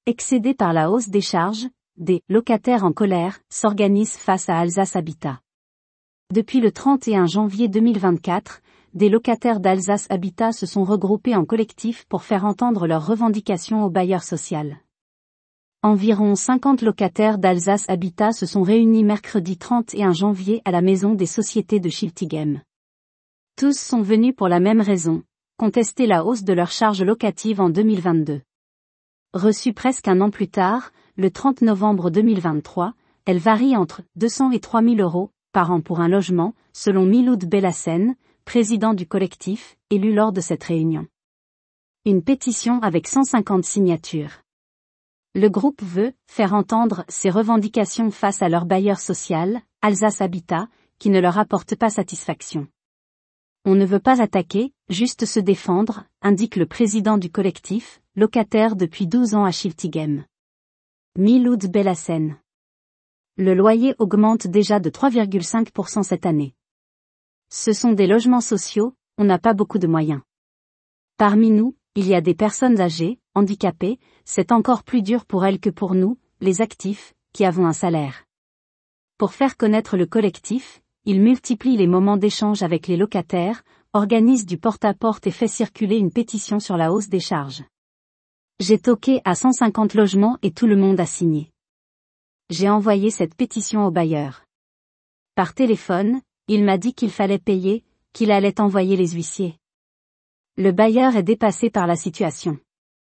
Excédés par la hausse des charges, des locataires en colère s'organisent face à Alsace Habitat. Depuis le 31 janvier 2024, des locataires d'Alsace Habitat se sont regroupés en collectif pour faire entendre leurs revendications au bailleur social. Environ 50 locataires d'Alsace Habitat se sont réunis mercredi 31 janvier à la maison des sociétés de Schiltigheim. Tous sont venus pour la même raison, contester la hausse de leurs charges locatives en 2022. Reçue presque un an plus tard, le 30 novembre 2023, elle varie entre 200 et 3 000 euros par an pour un logement, selon Miloud Bellassen, président du collectif, élu lors de cette réunion. Une pétition avec 150 signatures. Le groupe veut faire entendre ses revendications face à leur bailleur social, Alsace Habitat, qui ne leur apporte pas satisfaction. On ne veut pas attaquer, juste se défendre, indique le président du collectif, locataire depuis 12 ans à Schiltigheim. Miloud Bellassen. Le loyer augmente déjà de 3,5% cette année. Ce sont des logements sociaux, on n'a pas beaucoup de moyens. Parmi nous, il y a des personnes âgées, handicapées, c'est encore plus dur pour elles que pour nous, les actifs, qui avons un salaire. Pour faire connaître le collectif, il multiplie les moments d'échange avec les locataires, organise du porte-à-porte et fait circuler une pétition sur la hausse des charges. J'ai toqué à 150 logements et tout le monde a signé. J'ai envoyé cette pétition au bailleur. Par téléphone, il m'a dit qu'il fallait payer, qu'il allait envoyer les huissiers. Le bailleur est dépassé par la situation.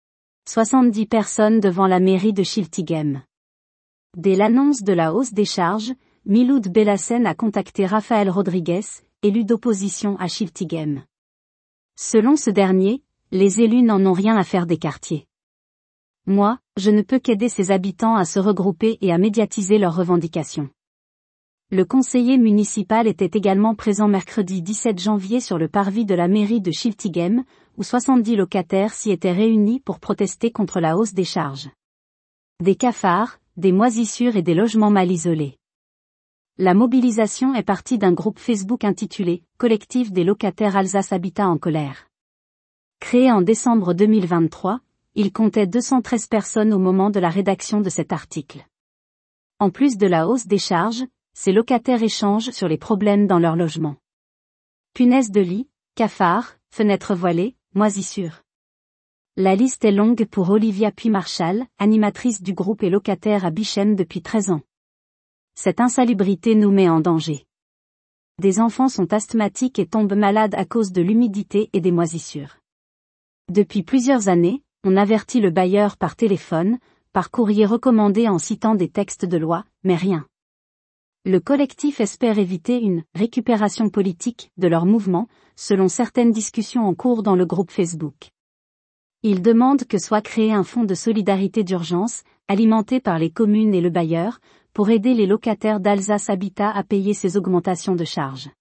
70 personnes devant la mairie de Schiltigheim. Dès l'annonce de la hausse des charges, Miloud Bellassen a contacté Raphaël Rodriguez, élu d'opposition à Schiltigheim. Selon ce dernier, les élus n'en ont rien à faire des quartiers. Moi, je ne peux qu'aider ces habitants à se regrouper et à médiatiser leurs revendications. Le conseiller municipal était également présent mercredi 17 janvier sur le parvis de la mairie de Schiltigheim, où 70 locataires s'y étaient réunis pour protester contre la hausse des charges. Des cafards, des moisissures et des logements mal isolés. La mobilisation est partie d'un groupe Facebook intitulé « Collectif des locataires Alsace Habitat en colère ». Créé en décembre 2023, il comptait 213 personnes au moment de la rédaction de cet article. En plus de la hausse des charges, ces locataires échangent sur les problèmes dans leur logement. Punaises de lit, cafards, fenêtres voilées, moisissures. La liste est longue pour Olivia Puy-Marchal, animatrice du groupe et locataire à Bichen depuis 13 ans. Cette insalubrité nous met en danger. Des enfants sont asthmatiques et tombent malades à cause de l'humidité et des moisissures. Depuis plusieurs années, on avertit le bailleur par téléphone, par courrier recommandé en citant des textes de loi, mais rien. Le collectif espère éviter une « récupération politique » de leur mouvement, selon certaines discussions en cours dans le groupe Facebook. Il demande que soit créé un fonds de solidarité d'urgence, alimenté par les communes et le bailleur, pour aider les locataires d'Alsace Habitat à payer ces augmentations de charges.